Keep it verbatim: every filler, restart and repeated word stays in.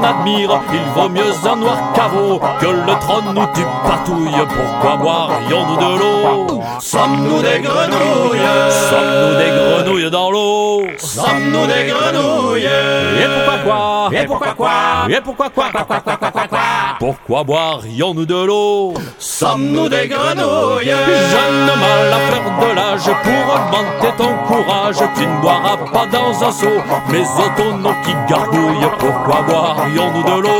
admire. Il vaut mieux un noir caveau que le trône où tu patouilles. Pourquoi boirions-nous de l'eau? Sommes-nous des grenouilles? Sommes-nous des grenouilles dans l'eau? Sommes-nous des grenouilles? Et pourquoi quoi? Et pourquoi quoi? Et pourquoi quoi? Quoi, quoi, quoi, quoi, quoi, quoi? Pourquoi boirions-nous de l'eau? Sommes-nous des grenouilles? Jeune mâle à fleur de l'âge, pour augmenter ton courage, tu ne boiras pas dans un seau, mais au tonneau qui gargouille. Pourquoi boirions-nous de l'eau?